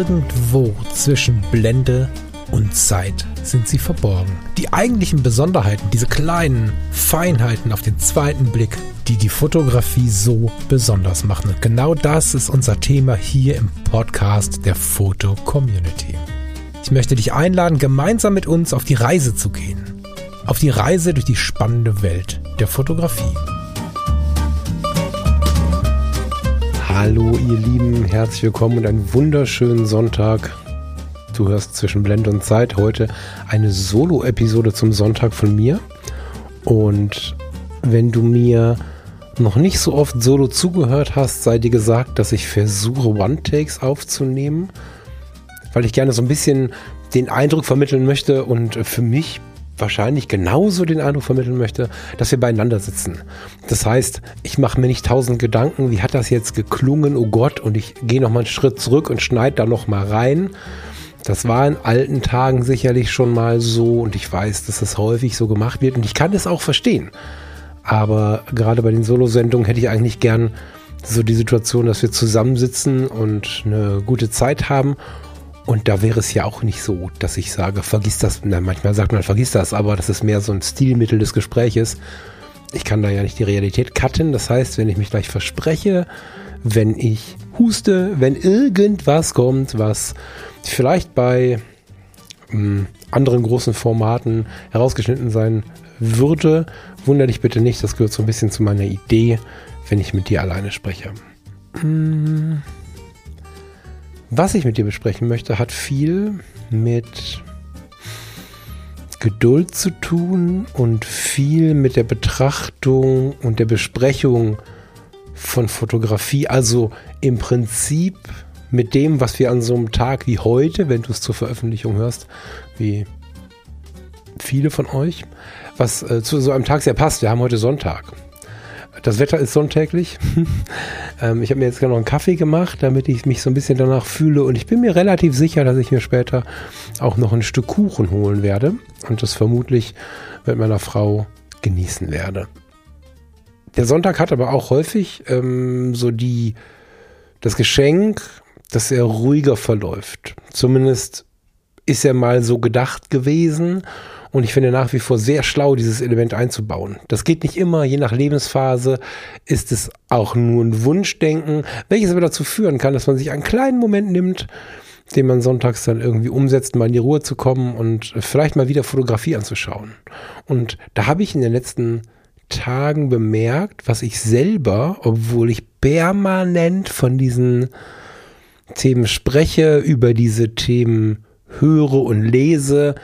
Irgendwo zwischen Blende und Zeit sind sie verborgen. Die eigentlichen Besonderheiten, diese kleinen Feinheiten auf den zweiten Blick, die die Fotografie so besonders machen. Und genau das ist unser Thema hier im Podcast der Foto Community. Ich möchte dich einladen, gemeinsam mit uns auf die Reise zu gehen. Auf die Reise durch die spannende Welt der Fotografie. Hallo ihr Lieben, herzlich willkommen und einen wunderschönen Sonntag. Du hörst zwischen Blende und Zeit heute eine Solo-Episode zum Sonntag von mir. Und wenn du mir noch nicht so oft solo zugehört hast, sei dir gesagt, dass ich versuche, One-Takes aufzunehmen, weil ich gerne so ein bisschen den Eindruck vermitteln möchte und für mich wahrscheinlich genauso den Eindruck vermitteln möchte, dass wir beieinander sitzen. Das heißt, ich mache mir nicht 1000 Gedanken, wie hat das jetzt geklungen, oh Gott, und ich gehe nochmal einen Schritt zurück und schneide da nochmal rein. Das war in alten Tagen sicherlich schon mal so und ich weiß, dass das häufig so gemacht wird und ich kann das auch verstehen. Aber gerade bei den Solo-Sendungen hätte ich eigentlich gern so die Situation, dass wir zusammensitzen und eine gute Zeit haben. Und da wäre es ja auch nicht so, dass ich sage, vergiss das. Na, manchmal sagt man, vergiss das, aber das ist mehr so ein Stilmittel des Gespräches. Ich kann da ja nicht die Realität cutten. Das heißt, wenn ich mich gleich verspreche, wenn ich huste, wenn irgendwas kommt, was vielleicht bei anderen großen Formaten herausgeschnitten sein würde, wundere dich bitte nicht. Das gehört so ein bisschen zu meiner Idee, wenn ich mit dir alleine spreche. Was ich mit dir besprechen möchte, hat viel mit Geduld zu tun und viel mit der Betrachtung und der Besprechung von Fotografie. Also im Prinzip mit dem, was wir an so einem Tag wie heute, wenn du es zur Veröffentlichung hörst, wie viele von euch, was zu so einem Tag sehr passt. Wir haben heute Sonntag. Das Wetter ist sonntäglich. Ich habe mir jetzt gerade noch einen Kaffee gemacht, damit ich mich so ein bisschen danach fühle. Und ich bin mir relativ sicher, dass ich mir später auch noch ein Stück Kuchen holen werde. Und das vermutlich mit meiner Frau genießen werde. Der Sonntag hat aber auch häufig so das Geschenk, dass er ruhiger verläuft. Zumindest ist er mal so gedacht gewesen. Und ich finde nach wie vor sehr schlau, dieses Element einzubauen. Das geht nicht immer, je nach Lebensphase ist es auch nur ein Wunschdenken, welches aber dazu führen kann, dass man sich einen kleinen Moment nimmt, den man sonntags dann irgendwie umsetzt, mal in die Ruhe zu kommen und vielleicht mal wieder Fotografie anzuschauen. Und da habe ich in den letzten Tagen bemerkt, was ich selber, obwohl ich permanent von diesen Themen spreche, über diese Themen höre und lese,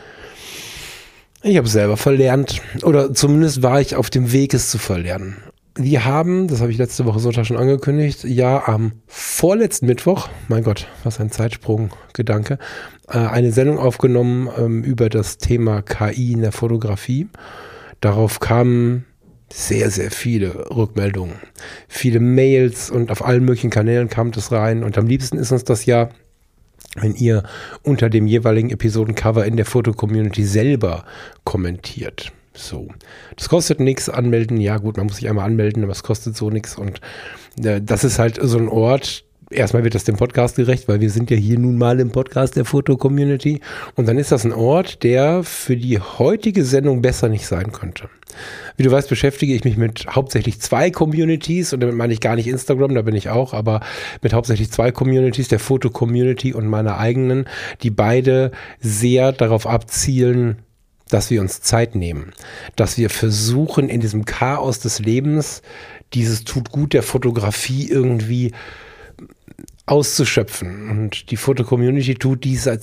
ich habe es selber verlernt oder zumindest war ich auf dem Weg, es zu verlernen. Wir haben, das habe ich letzte Woche Sonntag schon angekündigt, ja am vorletzten Mittwoch, mein Gott, was ein Zeitsprung-Gedanke, eine Sendung aufgenommen über das Thema KI in der Fotografie. Darauf kamen sehr, sehr viele Rückmeldungen, viele Mails und auf allen möglichen Kanälen kam das rein und am liebsten ist uns das ja, wenn ihr unter dem jeweiligen Episodencover in der Foto-Community selber kommentiert. So, das kostet nichts, anmelden, ja gut, man muss sich einmal anmelden, aber es kostet so nichts und das ist halt so ein Ort, erstmal wird das dem Podcast gerecht, weil wir sind ja hier nun mal im Podcast der Foto-Community und dann ist das ein Ort, der für die heutige Sendung besser nicht sein könnte. Wie du weißt, beschäftige ich mich mit hauptsächlich 2 Communities und damit meine ich gar nicht Instagram, da bin ich auch, aber mit hauptsächlich 2 Communities, der Foto-Community und meiner eigenen, die beide sehr darauf abzielen, dass wir uns Zeit nehmen, dass wir versuchen, in diesem Chaos des Lebens dieses Tut gut der Fotografie irgendwie auszuschöpfen. Und die Foto-Community tut dies seit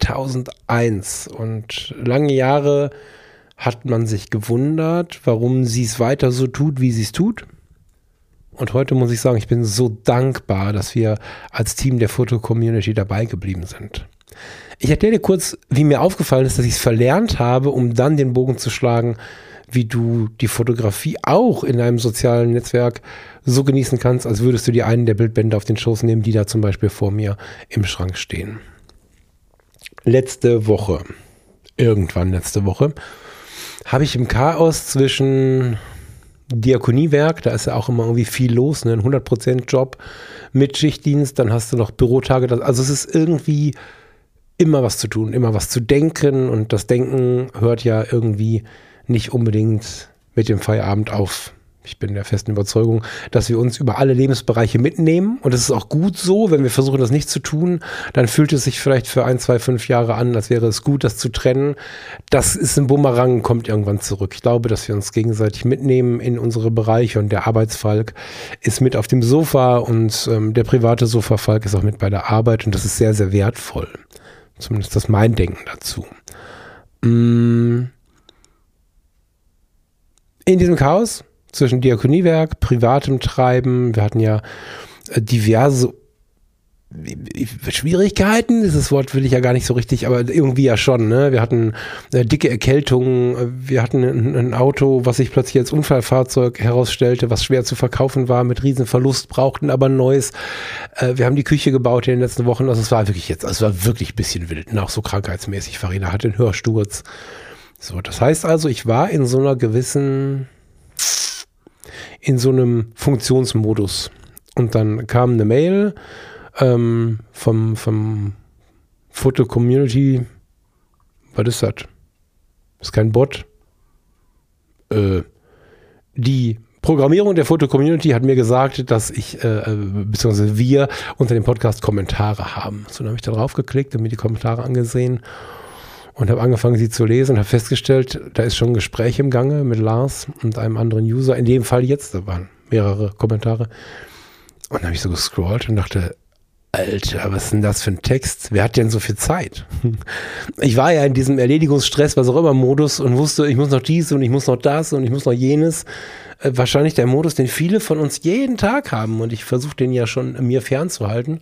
2001 und lange Jahre hat man sich gewundert, warum sie es weiter so tut, wie sie es tut. Und heute muss ich sagen, ich bin so dankbar, dass wir als Team der Foto-Community dabei geblieben sind. Ich erkläre dir kurz, wie mir aufgefallen ist, dass ich es verlernt habe, um dann den Bogen zu schlagen, wie du die Fotografie auch in einem sozialen Netzwerk so genießen kannst, als würdest du dir einen der Bildbände auf den Schoß nehmen, die da zum Beispiel vor mir im Schrank stehen. Irgendwann letzte Woche, habe ich im Chaos zwischen Diakoniewerk, da ist ja auch immer irgendwie viel los, ne? Ein 100% Job mit Schichtdienst, dann hast du noch Bürotage. Also es ist irgendwie immer was zu tun, immer was zu denken und das Denken hört ja irgendwie nicht unbedingt mit dem Feierabend auf. Ich bin der festen Überzeugung, dass wir uns über alle Lebensbereiche mitnehmen und es ist auch gut so, wenn wir versuchen, das nicht zu tun, dann fühlt es sich vielleicht für 1, 2, 5 Jahre an, als wäre es gut, das zu trennen. Das ist ein Bumerang, kommt irgendwann zurück. Ich glaube, dass wir uns gegenseitig mitnehmen in unsere Bereiche und der Arbeitsfalk ist mit auf dem Sofa und der private Sofafalk ist auch mit bei der Arbeit und das ist sehr, sehr wertvoll. Zumindest das mein Denken dazu. In diesem Chaos zwischen Diakoniewerk, privatem Treiben, wir hatten ja diverse Schwierigkeiten, dieses Wort will ich ja gar nicht so richtig, aber irgendwie ja schon, ne? Wir hatten dicke Erkältungen, wir hatten ein Auto, was sich plötzlich als Unfallfahrzeug herausstellte, was schwer zu verkaufen war, mit Riesenverlust, brauchten aber ein neues. Wir haben die Küche gebaut in den letzten Wochen, also es war wirklich ein bisschen wild, auch so krankheitsmäßig. Farina hatte einen Hörsturz. So, das heißt also, ich war in so einem Funktionsmodus. Und dann kam eine Mail vom Foto-Community. Was ist das? Ist kein Bot. Die Programmierung der Foto-Community hat mir gesagt, dass ich, beziehungsweise wir unter dem Podcast Kommentare haben. So, dann habe ich da drauf geklickt und mir die Kommentare angesehen. Und habe angefangen, sie zu lesen und habe festgestellt, da ist schon ein Gespräch im Gange mit Lars und einem anderen User. In dem Fall jetzt, da waren mehrere Kommentare. Und dann habe ich so gescrollt und dachte, Alter, was ist denn das für ein Text? Wer hat denn so viel Zeit? Ich war ja in diesem Erledigungsstress, was auch immer Modus und wusste, ich muss noch dies und ich muss noch das und ich muss noch jenes. Wahrscheinlich der Modus, den viele von uns jeden Tag haben und ich versuche den ja schon mir fernzuhalten.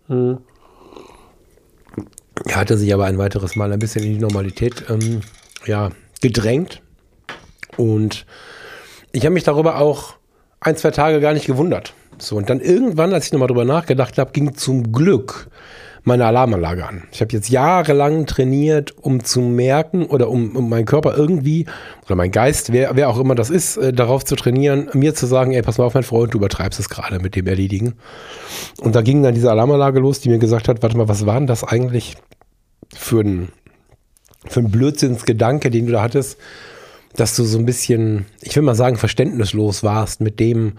Er hatte sich aber ein weiteres Mal ein bisschen in die Normalität gedrängt. Und ich habe mich darüber auch 1, 2 Tage gar nicht gewundert. So, und dann irgendwann, als ich nochmal drüber nachgedacht habe, ging zum Glück meine Alarmanlage an. Ich habe jetzt jahrelang trainiert, um zu merken oder um meinen Körper irgendwie oder mein Geist, wer auch immer das ist, darauf zu trainieren, mir zu sagen, ey, pass mal auf, mein Freund, du übertreibst es gerade mit dem Erledigen. Und da ging dann diese Alarmanlage los, die mir gesagt hat, warte mal, was war denn das eigentlich für ein Blödsinnsgedanke, den du da hattest, dass du so ein bisschen, ich will mal sagen, verständnislos warst mit dem,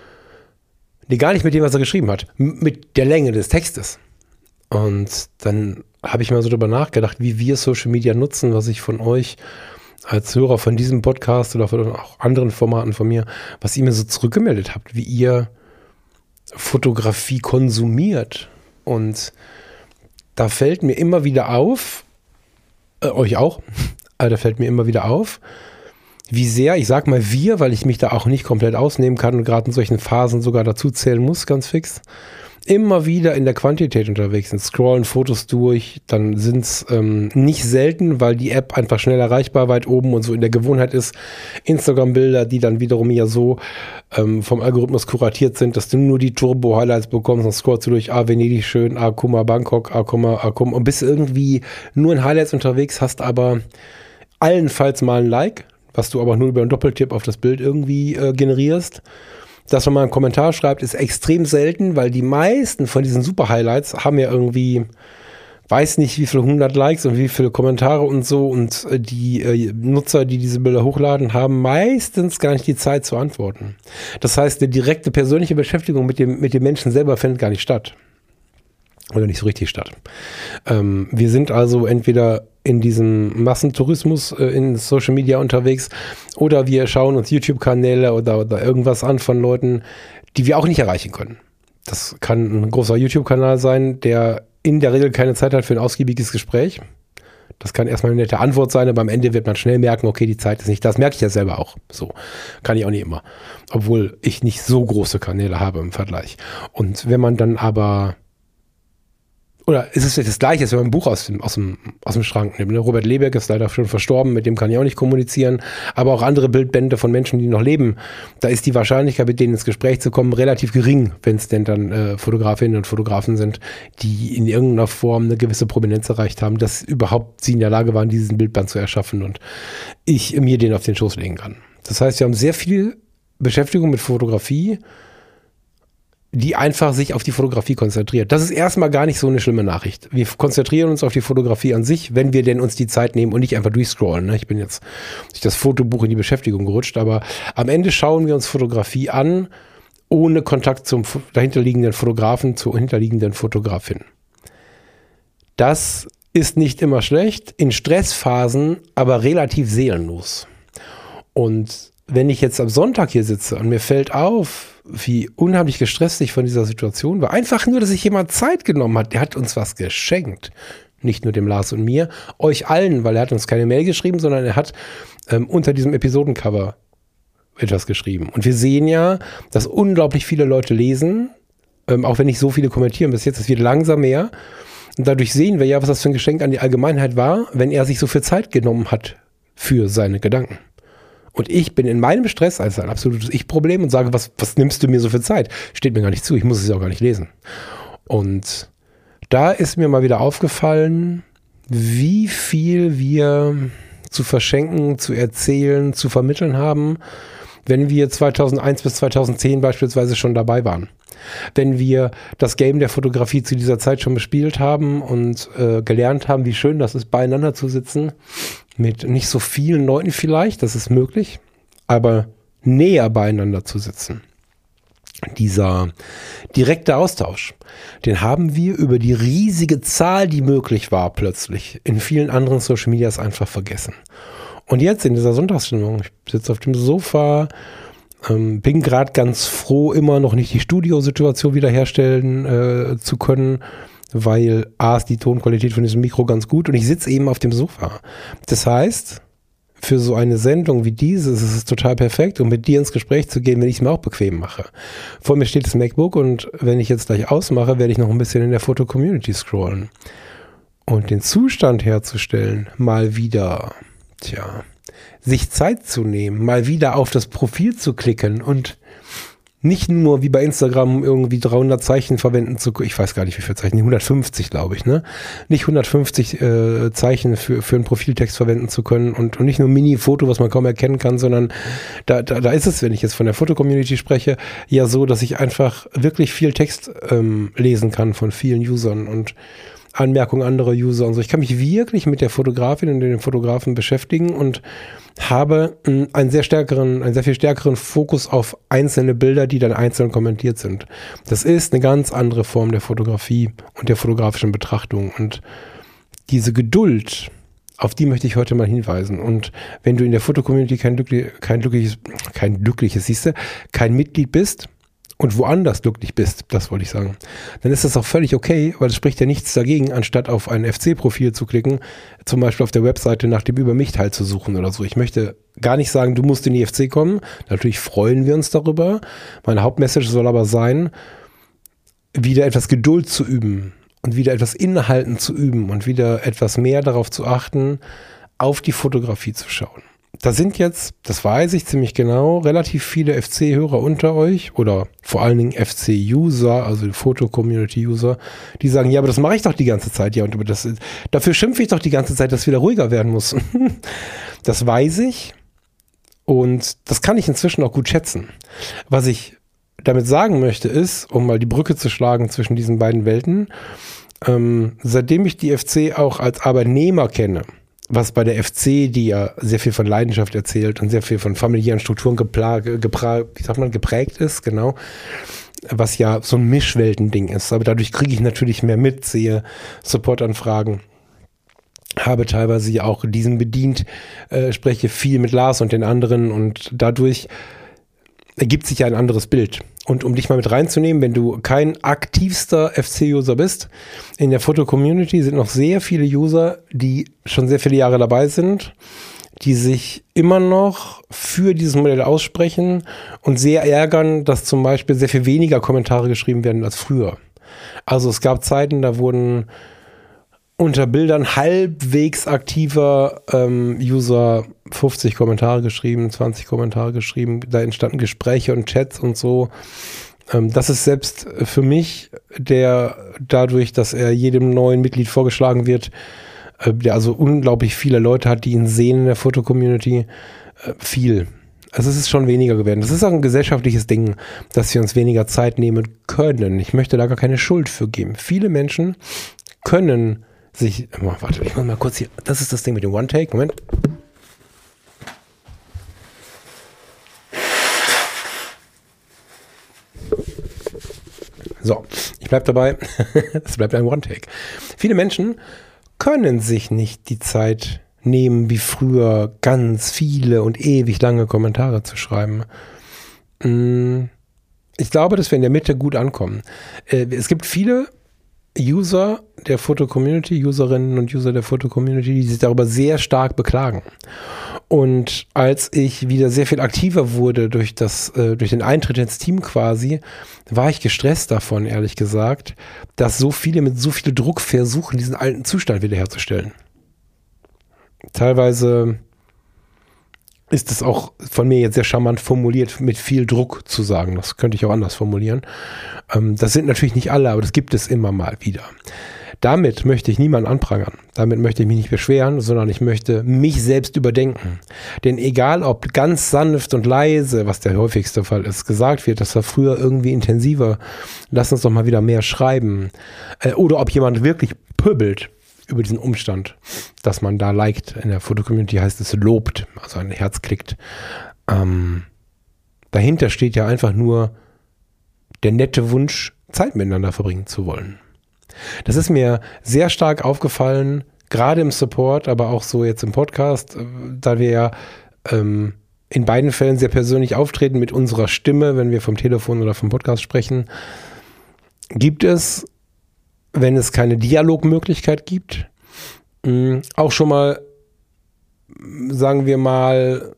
gar nicht mit dem, was er geschrieben hat, mit der Länge des Textes. Und dann habe ich mal so drüber nachgedacht, wie wir Social Media nutzen, was ich von euch als Hörer von diesem Podcast oder von auch anderen Formaten von mir, was ihr mir so zurückgemeldet habt, wie ihr Fotografie konsumiert. Und da fällt mir immer wieder auf, euch auch, aber da fällt mir immer wieder auf, wie sehr, ich sag mal wir, weil ich mich da auch nicht komplett ausnehmen kann und gerade in solchen Phasen sogar dazu zählen muss, ganz fix, immer wieder in der Quantität unterwegs sind, scrollen Fotos durch, dann sind es nicht selten, weil die App einfach schnell erreichbar weit oben und so in der Gewohnheit ist, Instagram-Bilder, die dann wiederum ja so vom Algorithmus kuratiert sind, dass du nur die Turbo-Highlights bekommst und scrollst du durch, Venedig schön, guck mal Bangkok, guck mal und bist irgendwie nur in Highlights unterwegs, hast aber allenfalls mal ein Like, was du aber nur über einen Doppeltipp auf das Bild irgendwie generierst. Dass man mal einen Kommentar schreibt, ist extrem selten, weil die meisten von diesen Super-Highlights haben ja irgendwie, weiß nicht wie viele 100 Likes und wie viele Kommentare und so und die Nutzer, die diese Bilder hochladen, haben meistens gar nicht die Zeit zu antworten. Das heißt, eine direkte persönliche Beschäftigung mit dem Menschen selber findet gar nicht statt. Oder nicht so richtig statt. Wir sind also entweder in diesem Massentourismus in Social Media unterwegs oder wir schauen uns YouTube-Kanäle oder irgendwas an von Leuten, die wir auch nicht erreichen können. Das kann ein großer YouTube-Kanal sein, der in der Regel keine Zeit hat für ein ausgiebiges Gespräch. Das kann erstmal eine nette Antwort sein, aber am Ende wird man schnell merken, okay, die Zeit ist nicht da. Das merke ich ja selber auch. So, kann ich auch nicht immer. Obwohl ich nicht so große Kanäle habe im Vergleich. Und wenn man dann aber oder ist es das Gleiche, als wenn man ein Buch aus dem Schrank nimmt. Ne? Robert Lebeck ist leider schon verstorben, mit dem kann ich auch nicht kommunizieren. Aber auch andere Bildbände von Menschen, die noch leben, da ist die Wahrscheinlichkeit, mit denen ins Gespräch zu kommen, relativ gering, wenn es denn dann Fotografinnen und Fotografen sind, die in irgendeiner Form eine gewisse Prominenz erreicht haben, dass überhaupt sie in der Lage waren, diesen Bildband zu erschaffen und ich mir den auf den Schoß legen kann. Das heißt, wir haben sehr viel Beschäftigung mit Fotografie, die einfach sich auf die Fotografie konzentriert. Das ist erstmal gar nicht so eine schlimme Nachricht. Wir konzentrieren uns auf die Fotografie an sich, wenn wir denn uns die Zeit nehmen und nicht einfach durchscrollen. Ne? Ich bin jetzt durch das Fotobuch in die Beschäftigung gerutscht, aber am Ende schauen wir uns Fotografie an, ohne Kontakt zum dahinterliegenden Fotografen, zur hinterliegenden Fotografin. Das ist nicht immer schlecht, in Stressphasen aber relativ seelenlos. Und wenn ich jetzt am Sonntag hier sitze und mir fällt auf, wie unheimlich gestresst ich von dieser Situation war, einfach nur, dass sich jemand Zeit genommen hat, der hat uns was geschenkt. Nicht nur dem Lars und mir, euch allen, weil er hat uns keine Mail geschrieben, sondern er hat unter diesem Episodencover etwas geschrieben. Und wir sehen ja, dass unglaublich viele Leute lesen, auch wenn nicht so viele kommentieren bis jetzt, es wird langsam mehr. Und dadurch sehen wir ja, was das für ein Geschenk an die Allgemeinheit war, wenn er sich so viel Zeit genommen hat für seine Gedanken. Und ich bin in meinem Stress als ein absolutes Ich-Problem und sage, was nimmst du mir so viel Zeit? Steht mir gar nicht zu, ich muss es ja auch gar nicht lesen. Und da ist mir mal wieder aufgefallen, wie viel wir zu verschenken, zu erzählen, zu vermitteln haben, wenn wir 2001 bis 2010 beispielsweise schon dabei waren. Wenn wir das Game der Fotografie zu dieser Zeit schon bespielt haben und gelernt haben, wie schön das ist, beieinander zu sitzen, mit nicht so vielen Leuten vielleicht, das ist möglich, aber näher beieinander zu sitzen. Dieser direkte Austausch, den haben wir über die riesige Zahl, die möglich war, plötzlich in vielen anderen Social Medias einfach vergessen. Und jetzt in dieser Sonntagsstimmung, ich sitze auf dem Sofa, bin gerade ganz froh, immer noch nicht die Studiosituation wiederherstellen zu können, weil A ist die Tonqualität von diesem Mikro ganz gut und ich sitze eben auf dem Sofa. Das heißt, für so eine Sendung wie diese ist es total perfekt, um mit dir ins Gespräch zu gehen, wenn ich es mir auch bequem mache. Vor mir steht das MacBook und wenn ich jetzt gleich ausmache, werde ich noch ein bisschen in der Foto-Community scrollen. Und den Zustand herzustellen, mal wieder, sich Zeit zu nehmen, mal wieder auf das Profil zu klicken und nicht nur wie bei Instagram irgendwie 300 Zeichen verwenden zu können. Ich weiß gar nicht, wie viele Zeichen, 150 glaube ich, ne? Nicht 150 Zeichen für einen Profiltext verwenden zu können und nicht nur Mini-Foto, was man kaum erkennen kann, sondern da ist es, wenn ich jetzt von der Foto-Community spreche, ja so, dass ich einfach wirklich viel Text lesen kann von vielen Usern und Anmerkungen anderer User und so. Ich kann mich wirklich mit der Fotografin und den Fotografen beschäftigen und habe einen sehr viel stärkeren Fokus auf einzelne Bilder, die dann einzeln kommentiert sind. Das ist eine ganz andere Form der Fotografie und der fotografischen Betrachtung und diese Geduld, auf die möchte ich heute mal hinweisen. Und wenn du in der Foto-Community kein Mitglied bist, und woanders glücklich bist, das wollte ich sagen, dann ist das auch völlig okay, weil es spricht ja nichts dagegen, anstatt auf ein FC-Profil zu klicken, zum Beispiel auf der Webseite nach dem Über mich Teil zu suchen oder so. Ich möchte gar nicht sagen, du musst in die FC kommen. Natürlich freuen wir uns darüber. Meine Hauptmessage soll aber sein, wieder etwas Geduld zu üben und wieder etwas Inhalten zu üben und wieder etwas mehr darauf zu achten, auf die Fotografie zu schauen. Da sind jetzt, das weiß ich ziemlich genau, relativ viele FC-Hörer unter euch oder vor allen Dingen FC-User, also Foto-Community-User, die sagen, ja, aber das mache ich doch die ganze Zeit, ja, und dafür schimpfe ich doch die ganze Zeit, dass es wieder ruhiger werden muss. Das weiß ich und das kann ich inzwischen auch gut schätzen. Was ich damit sagen möchte ist, um mal die Brücke zu schlagen zwischen diesen beiden Welten, seitdem ich die FC auch als Arbeitnehmer kenne, was bei der FC, die ja sehr viel von Leidenschaft erzählt und sehr viel von familiären Strukturen geprägt ist, genau, was ja so ein Mischweltending ist. Aber dadurch kriege ich natürlich mehr mit, sehe Supportanfragen, habe teilweise ja auch diesen bedient, spreche viel mit Lars und den anderen und dadurch ergibt sich ja ein anderes Bild. Und um dich mal mit reinzunehmen, wenn du kein aktivster FC-User bist, in der Foto-Community sind noch sehr viele User, die schon sehr viele Jahre dabei sind, die sich immer noch für dieses Modell aussprechen und sehr ärgern, dass zum Beispiel sehr viel weniger Kommentare geschrieben werden als früher. Also es gab Zeiten, da wurden unter Bildern halbwegs aktiver User 50 Kommentare geschrieben, 20 Kommentare geschrieben, da entstanden Gespräche und Chats und so. Das ist selbst für mich, der dadurch, dass er jedem neuen Mitglied vorgeschlagen wird, der also unglaublich viele Leute hat, die ihn sehen in der Foto-Community, viel. Also es ist schon weniger geworden. Das ist auch ein gesellschaftliches Ding, dass wir uns weniger Zeit nehmen können. Ich möchte da gar keine Schuld für geben. Viele Menschen können sich... Warte, ich muss mal kurz hier... Das ist das Ding mit dem One-Take. Moment. So, ich bleibe dabei. Es bleibt ein One-Take. Viele Menschen können sich nicht die Zeit nehmen, wie früher ganz viele und ewig lange Kommentare zu schreiben. Ich glaube, dass wir in der Mitte gut ankommen. Es gibt viele User der Foto-Community, Userinnen und User der Foto-Community, die sich darüber sehr stark beklagen. Und als ich wieder sehr viel aktiver wurde durch den Eintritt ins Team quasi, war ich gestresst davon, ehrlich gesagt, dass so viele mit so viel Druck versuchen, diesen alten Zustand wiederherzustellen. Teilweise ist es auch von mir jetzt sehr charmant formuliert, mit viel Druck zu sagen. Das könnte ich auch anders formulieren. Das sind natürlich nicht alle, aber das gibt es immer mal wieder. Damit möchte ich niemanden anprangern. Damit möchte ich mich nicht beschweren, sondern ich möchte mich selbst überdenken. Denn egal, ob ganz sanft und leise, was der häufigste Fall ist, gesagt wird, das war früher irgendwie intensiver, lass uns doch mal wieder mehr schreiben. Oder ob jemand wirklich pöbelt über diesen Umstand, dass man da liked. In der Foto-Community heißt es lobt, also ein Herz klickt. Dahinter steht ja einfach nur der nette Wunsch, Zeit miteinander verbringen zu wollen. Das ist mir sehr stark aufgefallen, gerade im Support, aber auch so jetzt im Podcast, da wir ja in beiden Fällen sehr persönlich auftreten mit unserer Stimme, wenn wir vom Telefon oder vom Podcast sprechen, gibt es, wenn es keine Dialogmöglichkeit gibt, auch schon mal, sagen wir mal,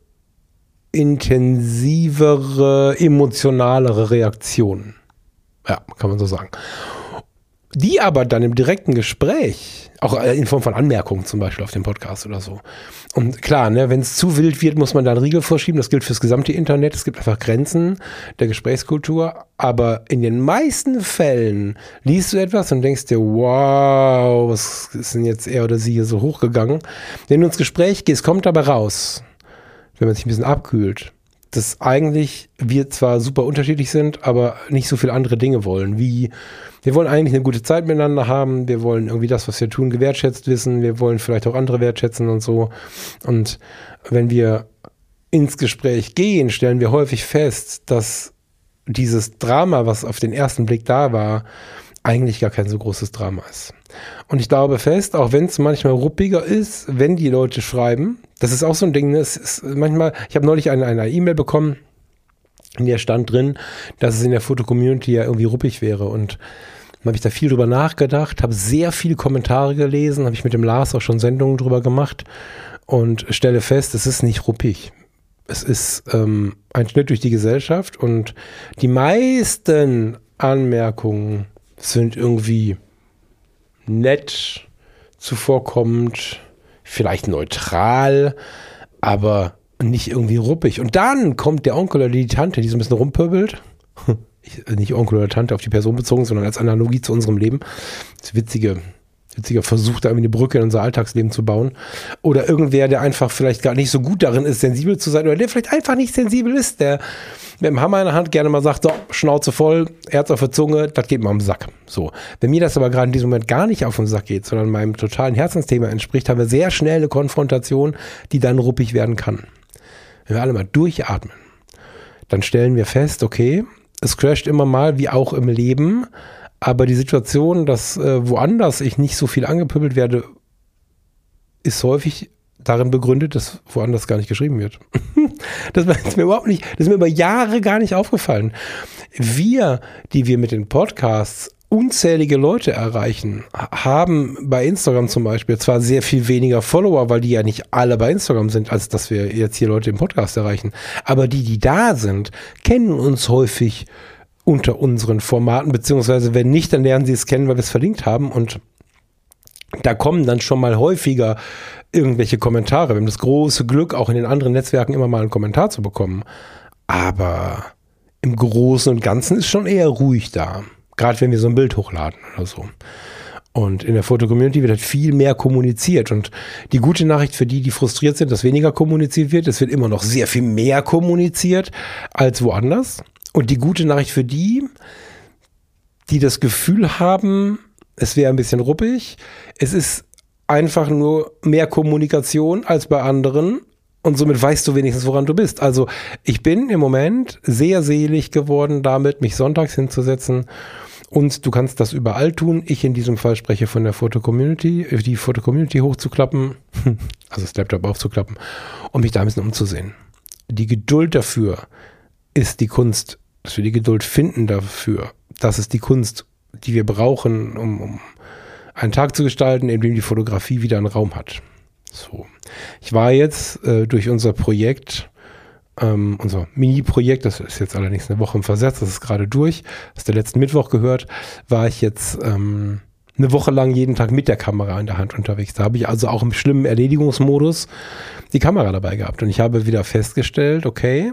intensivere, emotionalere Reaktionen. Ja, kann man so sagen. Die aber dann im direkten Gespräch, auch in Form von Anmerkungen zum Beispiel auf dem Podcast oder so. Und klar, ne, wenn es zu wild wird, muss man da einen Riegel vorschieben. Das gilt fürs gesamte Internet. Es gibt einfach Grenzen der Gesprächskultur. Aber in den meisten Fällen liest du etwas und denkst dir, wow, was ist denn jetzt er oder sie hier so hochgegangen? Wenn du ins Gespräch gehst, kommt dabei raus, wenn man sich ein bisschen abkühlt, dass eigentlich wir zwar super unterschiedlich sind, aber nicht so viele andere Dinge wollen, wie wir wollen eigentlich eine gute Zeit miteinander haben, wir wollen irgendwie das, was wir tun, gewertschätzt wissen, wir wollen vielleicht auch andere wertschätzen und so. Und wenn wir ins Gespräch gehen, stellen wir häufig fest, dass dieses Drama, was auf den ersten Blick da war, eigentlich gar kein so großes Drama ist. Und ich glaube fest, auch wenn es manchmal ruppiger ist, wenn die Leute schreiben, das ist auch so ein Ding, ne? Es ist manchmal, ich habe neulich eine E-Mail bekommen, in der stand drin, dass es in der Foto-Community ja irgendwie ruppig wäre. Und dann habe ich da viel drüber nachgedacht, habe sehr viele Kommentare gelesen, habe ich mit dem Lars auch schon Sendungen drüber gemacht und stelle fest, es ist nicht ruppig. Es ist ein Schnitt durch die Gesellschaft und die meisten Anmerkungen sind irgendwie nett, zuvorkommend, vielleicht neutral, aber nicht irgendwie ruppig. Und dann kommt der Onkel oder die Tante, die so ein bisschen rumpöbelt. Nicht Onkel oder Tante auf die Person bezogen, sondern als Analogie zu unserem Leben. Das witziger Versuch, da irgendwie eine Brücke in unser Alltagsleben zu bauen. Oder irgendwer, der einfach vielleicht gar nicht so gut darin ist, sensibel zu sein, oder der vielleicht einfach nicht sensibel ist, der mit dem Hammer in der Hand gerne mal sagt, so, Schnauze voll, Herz auf der Zunge, das geht mal am Sack. So. Wenn mir das aber gerade in diesem Moment gar nicht auf den Sack geht, sondern meinem totalen Herzensthema entspricht, haben wir sehr schnell eine Konfrontation, die dann ruppig werden kann. Wenn wir alle mal durchatmen, dann stellen wir fest, okay, es crasht immer mal, wie auch im Leben, aber die Situation, dass woanders ich nicht so viel angepöbelt werde, ist häufig darin begründet, dass woanders gar nicht geschrieben wird. Das ist mir überhaupt nicht, das ist mir über Jahre gar nicht aufgefallen. Die wir mit den Podcasts unzählige Leute erreichen, haben bei Instagram zum Beispiel zwar sehr viel weniger Follower, weil die ja nicht alle bei Instagram sind, als dass wir jetzt hier Leute im Podcast erreichen. Aber die da sind, kennen uns häufig unter unseren Formaten, beziehungsweise wenn nicht, dann lernen sie es kennen, weil wir es verlinkt haben und da kommen dann schon mal häufiger irgendwelche Kommentare. Wir haben das große Glück, auch in den anderen Netzwerken immer mal einen Kommentar zu bekommen. Aber im Großen und Ganzen ist schon eher ruhig da. Gerade wenn wir so ein Bild hochladen oder so. Und in der Foto-Community wird halt viel mehr kommuniziert. Und die gute Nachricht für die, die frustriert sind, dass weniger kommuniziert wird, es wird immer noch sehr viel mehr kommuniziert als woanders. Und die gute Nachricht für die, die das Gefühl haben, es wäre ein bisschen ruppig, es ist einfach nur mehr Kommunikation als bei anderen. Und somit weißt du wenigstens, woran du bist. Also ich bin im Moment sehr selig geworden damit, mich sonntags hinzusetzen. Und du kannst das überall tun. Ich in diesem Fall spreche von der Foto-Community, die Foto-Community hochzuklappen, also das Laptop aufzuklappen und mich da ein bisschen umzusehen. Die Geduld dafür ist die Kunst, dass wir die Geduld finden dafür. Das ist die Kunst, die wir brauchen, um einen Tag zu gestalten, in dem die Fotografie wieder einen Raum hat. So. Ich war jetzt durch unser Projekt, unser Mini-Projekt, das ist jetzt allerdings eine Woche im Versatz, das ist gerade durch, hast der letzten Mittwoch gehört, war ich jetzt eine Woche lang jeden Tag mit der Kamera in der Hand unterwegs. Da habe ich also auch im schlimmen Erledigungsmodus die Kamera dabei gehabt und ich habe wieder festgestellt, okay,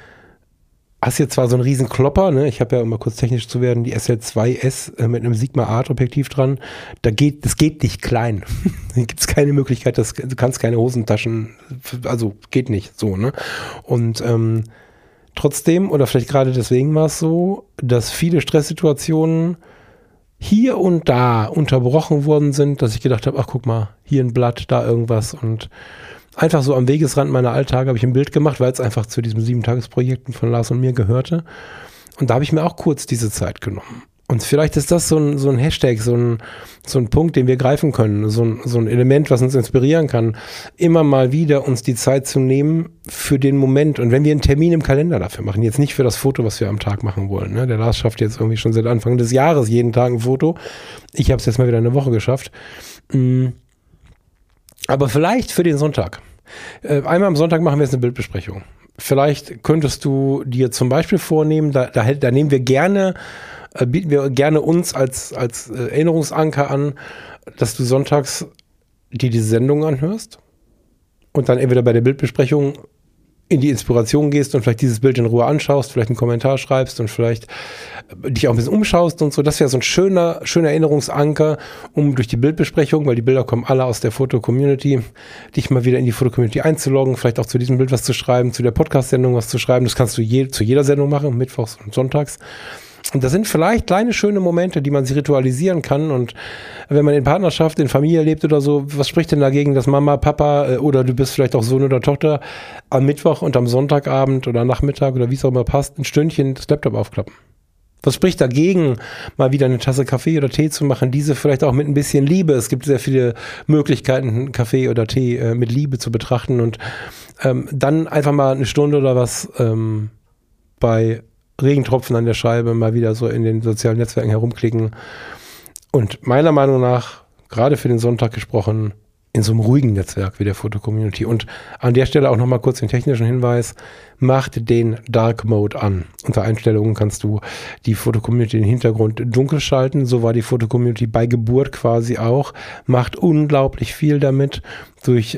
hast jetzt zwar so einen riesen Klopper, ne? Ich habe ja, um mal kurz technisch zu werden, die SL2S mit einem Sigma Art Objektiv dran. Das geht nicht klein. Da gibt es keine Möglichkeit, du kannst keine Hosentaschen, also geht nicht so, ne? Und trotzdem, oder vielleicht gerade deswegen war es so, dass viele Stresssituationen hier und da unterbrochen worden sind, dass ich gedacht habe, ach guck mal, hier ein Blatt, da irgendwas und einfach so am Wegesrand meiner Alltage habe ich ein Bild gemacht, weil es einfach zu diesem 7-Tages-Projekten von Lars und mir gehörte. Und da habe ich mir auch kurz diese Zeit genommen. Und vielleicht ist das so ein Hashtag, so ein Punkt, den wir greifen können, so ein Element, was uns inspirieren kann, immer mal wieder uns die Zeit zu nehmen für den Moment. Und wenn wir einen Termin im Kalender dafür machen, jetzt nicht für das Foto, was wir am Tag machen wollen. Ne? Der Lars schafft jetzt irgendwie schon seit Anfang des Jahres jeden Tag ein Foto. Ich habe es jetzt mal wieder eine Woche geschafft. Aber vielleicht für den Sonntag. Einmal am Sonntag machen wir jetzt eine Bildbesprechung. Vielleicht könntest du dir zum Beispiel vornehmen, da nehmen wir gerne, bieten wir gerne uns als Erinnerungsanker an, dass du sonntags dir diese Sendung anhörst und dann entweder bei der Bildbesprechung in die Inspiration gehst und vielleicht dieses Bild in Ruhe anschaust, vielleicht einen Kommentar schreibst und vielleicht dich auch ein bisschen umschaust und so. Das wäre so ein schöner Erinnerungsanker, um durch die Bildbesprechung, weil die Bilder kommen alle aus der Foto-Community, dich mal wieder in die Foto-Community einzuloggen, vielleicht auch zu diesem Bild was zu schreiben, zu der Podcast-Sendung was zu schreiben. Das kannst du zu jeder Sendung machen, mittwochs und sonntags. Und das sind vielleicht kleine, schöne Momente, die man sich ritualisieren kann. Und wenn man in Partnerschaft, in Familie lebt oder so, was spricht denn dagegen, dass Mama, Papa oder du bist vielleicht auch Sohn oder Tochter am Mittwoch und am Sonntagabend oder Nachmittag oder wie es auch immer passt, ein Stündchen das Laptop aufklappen? Was spricht dagegen, mal wieder eine Tasse Kaffee oder Tee zu machen? Diese vielleicht auch mit ein bisschen Liebe. Es gibt sehr viele Möglichkeiten, Kaffee oder Tee mit Liebe zu betrachten. Und dann einfach mal eine Stunde oder was bei Regentropfen an der Scheibe mal wieder so in den sozialen Netzwerken herumklicken. Und meiner Meinung nach, gerade für den Sonntag gesprochen, in so einem ruhigen Netzwerk wie der Foto-Community. Und an der Stelle auch nochmal kurz den technischen Hinweis, macht den Dark Mode an. Unter Einstellungen kannst du die Foto-Community den Hintergrund dunkel schalten. So war die Foto-Community bei Geburt quasi auch. Macht unglaublich viel damit. Durch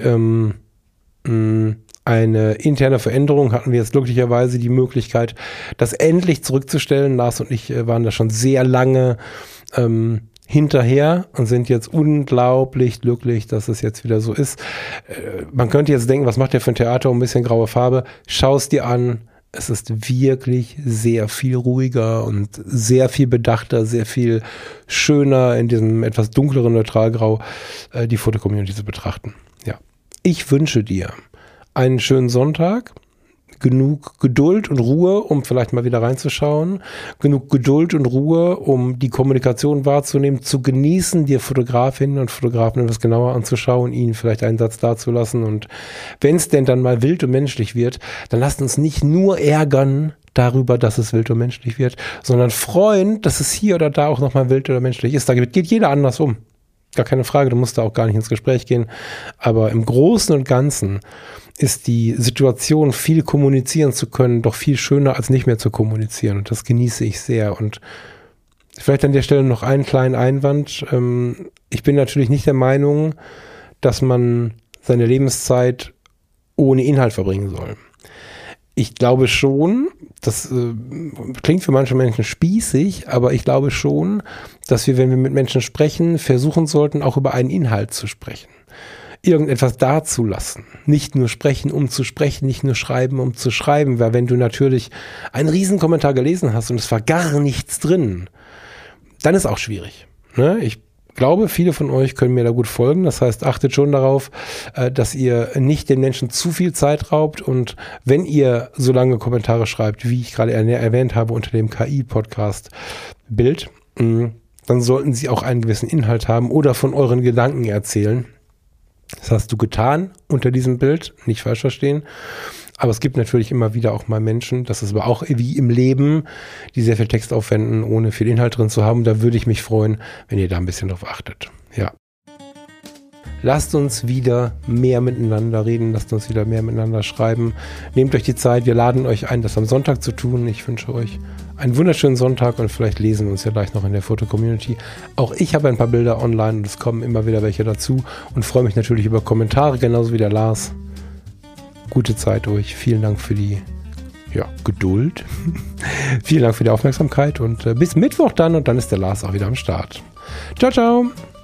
eine interne Veränderung hatten wir jetzt glücklicherweise die Möglichkeit, das endlich zurückzustellen. Lars und ich waren da schon sehr lange hinterher und sind jetzt unglaublich glücklich, dass es jetzt wieder so ist. Man könnte jetzt denken, was macht der für ein Theater um ein bisschen graue Farbe? Schau es dir an. Es ist wirklich sehr viel ruhiger und sehr viel bedachter, sehr viel schöner in diesem etwas dunkleren Neutralgrau die Foto-Community zu betrachten. Ja, ich wünsche dir einen schönen Sonntag, genug Geduld und Ruhe, um vielleicht mal wieder reinzuschauen, genug Geduld und Ruhe, um die Kommunikation wahrzunehmen, zu genießen, dir Fotografinnen und Fotografen etwas genauer anzuschauen, ihnen vielleicht einen Satz dazulassen und wenn es denn dann mal wild und menschlich wird, dann lasst uns nicht nur ärgern darüber, dass es wild und menschlich wird, sondern freuen, dass es hier oder da auch nochmal wild oder menschlich ist. Da geht jeder anders um. Gar keine Frage, du musst da auch gar nicht ins Gespräch gehen. Aber im Großen und Ganzen ist die Situation, viel kommunizieren zu können, doch viel schöner, als nicht mehr zu kommunizieren. Und das genieße ich sehr. Und vielleicht an der Stelle noch einen kleinen Einwand. Ich bin natürlich nicht der Meinung, dass man seine Lebenszeit ohne Inhalt verbringen soll. ich glaube schon, das klingt für manche Menschen spießig, aber ich glaube schon, dass wir, wenn wir mit Menschen sprechen, versuchen sollten, auch über einen Inhalt zu sprechen. Irgendetwas dazulassen. Nicht nur sprechen, um zu sprechen, nicht nur schreiben, um zu schreiben, weil wenn du natürlich einen riesen Kommentar gelesen hast und es war gar nichts drin, dann ist auch schwierig. Ne? Ich glaube, viele von euch können mir da gut folgen. Das heißt, achtet schon darauf, dass ihr nicht den Menschen zu viel Zeit raubt und wenn ihr so lange Kommentare schreibt, wie ich gerade erwähnt habe unter dem KI-Podcast-Bild, dann sollten sie auch einen gewissen Inhalt haben oder von euren Gedanken erzählen. Das hast du getan unter diesem Bild, nicht falsch verstehen. Aber es gibt natürlich immer wieder auch mal Menschen, das ist aber auch wie im Leben, die sehr viel Text aufwenden, ohne viel Inhalt drin zu haben. Da würde ich mich freuen, wenn ihr da ein bisschen drauf achtet. Ja. Lasst uns wieder mehr miteinander reden, lasst uns wieder mehr miteinander schreiben. Nehmt euch die Zeit, wir laden euch ein, das am Sonntag zu tun. Ich wünsche euch einen wunderschönen Sonntag und vielleicht lesen wir uns ja gleich noch in der Foto-Community. Auch ich habe ein paar Bilder online und es kommen immer wieder welche dazu und freue mich natürlich über Kommentare, genauso wie der Lars. Gute Zeit euch, vielen Dank für die Geduld, vielen Dank für die Aufmerksamkeit und bis Mittwoch dann und dann ist der Lars auch wieder am Start. Ciao, ciao!